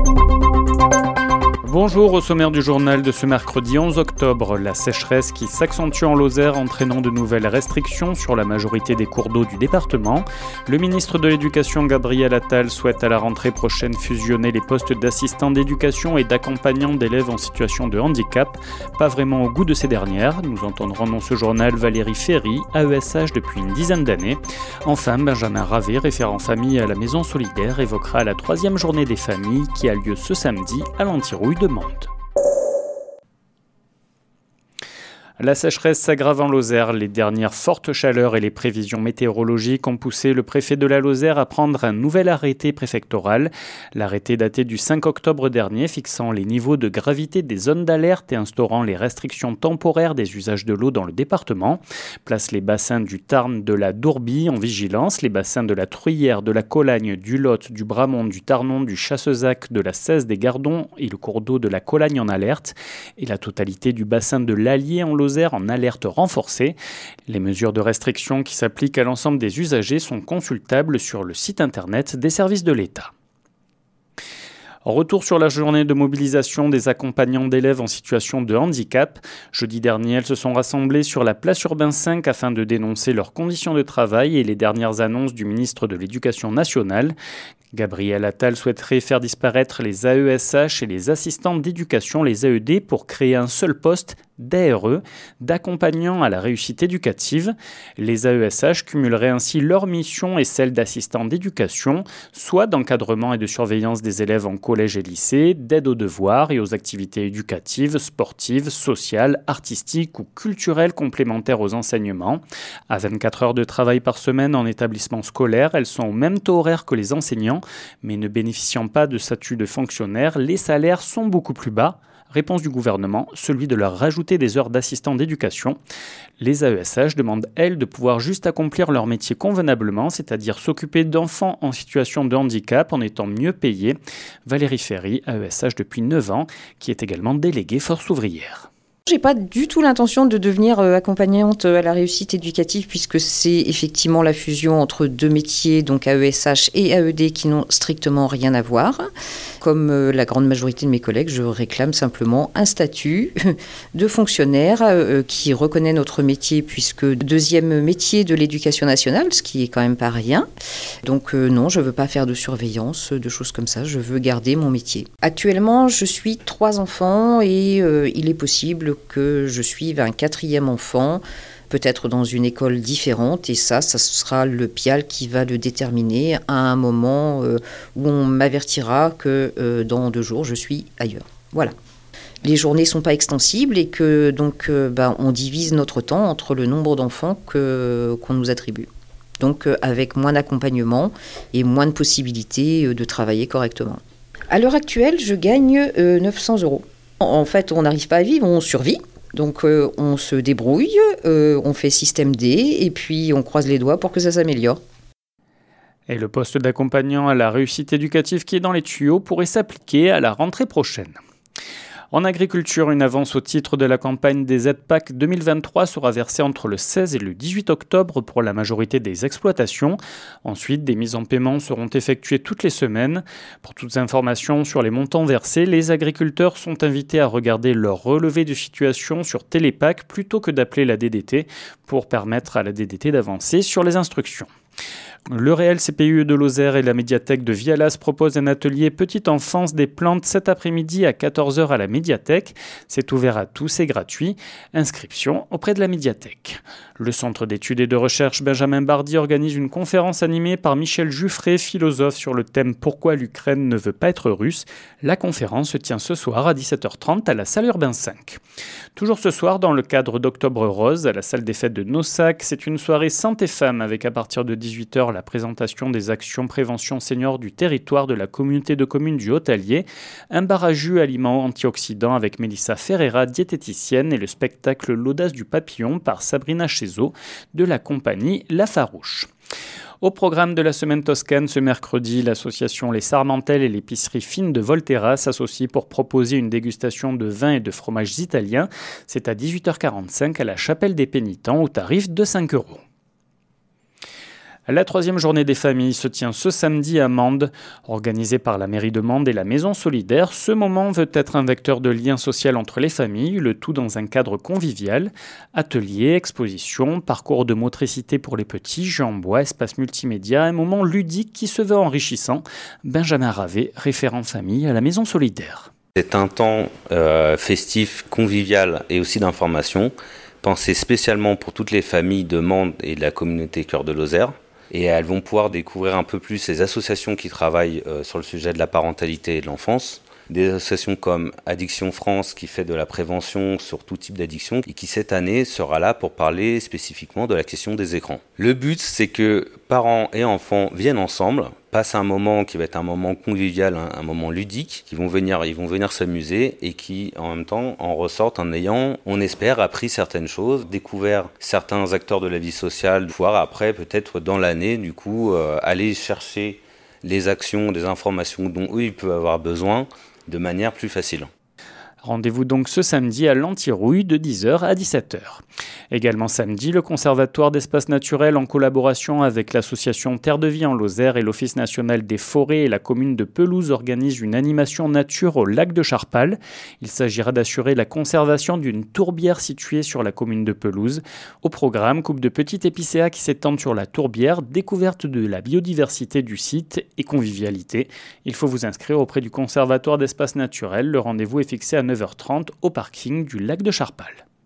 Bonjour, au sommaire du journal de ce mercredi 11 octobre, la sécheresse qui s'accentue en Lozère entraînant de nouvelles restrictions sur la majorité des cours d'eau du département. Le ministre de l'Éducation Gabriel Attal souhaite à la rentrée prochaine fusionner les postes d'assistants d'éducation et d'accompagnants d'élèves en situation de handicap, pas vraiment au goût de ces dernières. Nous entendrons dans ce journal Valérie Ferry, AESH depuis une dizaine d'années. Enfin, Benjamin Ravet, référent famille à la Maison Solidaire, évoquera la 3e journée des familles qui a lieu ce samedi à l'Antirouille de Mende. La sécheresse s'aggrave en Lozère. Les dernières fortes chaleurs et les prévisions météorologiques ont poussé le préfet de la Lozère à prendre un nouvel arrêté préfectoral. L'arrêté daté du 5 octobre dernier fixant les niveaux de gravité des zones d'alerte et instaurant les restrictions temporaires des usages de l'eau dans le département place les bassins du Tarn, de la Dourbie en vigilance, les bassins de la Truyère, de la Colagne, du Lot, du Bramont, du Tarnon, du Chassezac, de la Cèze des Gardons et le cours d'eau de la Colagne en alerte et la totalité du bassin de l'Allier en Lozère en alerte renforcée. Les mesures de restriction qui s'appliquent à l'ensemble des usagers sont consultables sur le site internet des services de l'État. Retour sur la journée de mobilisation des accompagnants d'élèves en situation de handicap. Jeudi dernier, elles se sont rassemblées sur la place Urbain 5 afin de dénoncer leurs conditions de travail et les dernières annonces du ministre de l'Éducation nationale. Gabriel Attal souhaiterait faire disparaître les AESH et les assistants d'éducation, les AED, pour créer un seul poste d'ARE, d'accompagnant à la réussite éducative. Les AESH cumuleraient ainsi leur mission et celle d'assistants d'éducation, soit d'encadrement et de surveillance des élèves en collège et lycée, d'aide aux devoirs et aux activités éducatives, sportives, sociales, artistiques ou culturelles complémentaires aux enseignements. À 24 heures de travail par semaine en établissement scolaire, elles sont au même taux horaire que les enseignants, mais ne bénéficiant pas de statut de fonctionnaire, les salaires sont beaucoup plus bas. Réponse du gouvernement, celui de leur rajouter des heures d'assistant d'éducation. Les AESH demandent, elles, de pouvoir juste accomplir leur métier convenablement, c'est-à-dire s'occuper d'enfants en situation de handicap en étant mieux payés. Valérie Ferry, AESH depuis 9 ans, qui est également déléguée force ouvrière. J'ai pas du tout l'intention de devenir accompagnante à la réussite éducative puisque c'est effectivement la fusion entre deux métiers, donc AESH et AED, qui n'ont strictement rien à voir. Comme la grande majorité de mes collègues, je réclame simplement un statut de fonctionnaire qui reconnaît notre métier puisque deuxième métier de l'éducation nationale, ce qui est quand même pas rien. Donc non, je veux pas faire de surveillance, de choses comme ça, je veux garder mon métier. Actuellement, je suis 3 enfants et il est possible que je suive un 4e enfant, peut-être dans une école différente, et ça sera le PIAL qui va le déterminer à un moment où on m'avertira que dans 2 jours, je suis ailleurs. Voilà. Les journées ne sont pas extensibles et que donc on divise notre temps entre le nombre d'enfants qu'on nous attribue. Donc avec moins d'accompagnement et moins de possibilités de travailler correctement. À l'heure actuelle, je gagne 900 €. En fait, on n'arrive pas à vivre, on survit. Donc, on se débrouille, on fait système D et puis on croise les doigts pour que ça s'améliore. Et le poste d'accompagnant à la réussite éducative qui est dans les tuyaux pourrait s'appliquer à la rentrée prochaine. En agriculture, une avance au titre de la campagne des aides PAC 2023 sera versée entre le 16 et le 18 octobre pour la majorité des exploitations. Ensuite, des mises en paiement seront effectuées toutes les semaines. Pour toutes informations sur les montants versés, les agriculteurs sont invités à regarder leur relevé de situation sur Télépac plutôt que d'appeler la DDT pour permettre à la DDT d'avancer sur les instructions. Le réel CPUE de Lozère et la médiathèque de Vialas proposent un atelier Petite enfance des plantes cet après-midi à 14h à la médiathèque. C'est ouvert à tous et gratuit. Inscription auprès de la médiathèque. Le Centre d'études et de recherche Benjamin Bardy organise une conférence animée par Michel Juffré, philosophe, sur le thème « Pourquoi l'Ukraine ne veut pas être russe ?» La conférence se tient ce soir à 17h30 à la salle Urbain 5. Toujours ce soir, dans le cadre d'Octobre Rose, à la salle des fêtes de Nossac, c'est une soirée santé femmes avec à partir de 18h la présentation des actions prévention seniors du territoire de la communauté de communes du Haut-Allier, un bar à jus aliments antioxydants avec Mélissa Ferreira, diététicienne, et le spectacle L'audace du papillon par Sabrina Chezo de la compagnie La Farouche. Au programme de la semaine toscane, ce mercredi, l'association Les Sarmentelles et l'épicerie fine de Volterra s'associent pour proposer une dégustation de vins et de fromages italiens. C'est à 18h45 à la Chapelle des Pénitents au tarif de 5 €. La 3e journée des familles se tient ce samedi à Mende. Organisée par la mairie de Mende et la Maison Solidaire, ce moment veut être un vecteur de lien social entre les familles, le tout dans un cadre convivial. Ateliers, expositions, parcours de motricité pour les petits, jeux en bois, espace multimédia, un moment ludique qui se veut enrichissant. Benjamin Ravet, référent famille à la Maison Solidaire. C'est un temps festif, convivial et aussi d'information, pensé spécialement pour toutes les familles de Mende et de la communauté Cœur de Lozère. Et elles vont pouvoir découvrir un peu plus les associations qui travaillent sur le sujet de la parentalité et de l'enfance. Des associations comme Addiction France qui fait de la prévention sur tout type d'addiction et qui cette année sera là pour parler spécifiquement de la question des écrans. Le but, c'est que parents et enfants viennent ensemble, passent un moment qui va être un moment convivial, un moment ludique, ils vont venir s'amuser et qui en même temps en ressortent en ayant, on espère, appris certaines choses, découvert certains acteurs de la vie sociale, pouvoir après peut-être dans l'année du coup aller chercher les actions, des informations dont eux ils peuvent avoir besoin de manière plus facile. Rendez-vous donc ce samedi à l'Antirouille de 10h à 17h. Également samedi, le Conservatoire d'espaces naturels en collaboration avec l'association Terre de Vie en Lozère et l'Office national des forêts et la commune de Pelouse organisent une animation nature au lac de Charpal. Il s'agira d'assurer la conservation d'une tourbière située sur la commune de Pelouse. Au programme, coupe de petites épicéas qui s'étendent sur la tourbière, découverte de la biodiversité du site et convivialité. Il faut vous inscrire auprès du Conservatoire d'espaces naturels. Le rendez-vous est fixé à 9h30 au parking du lac de Charpal.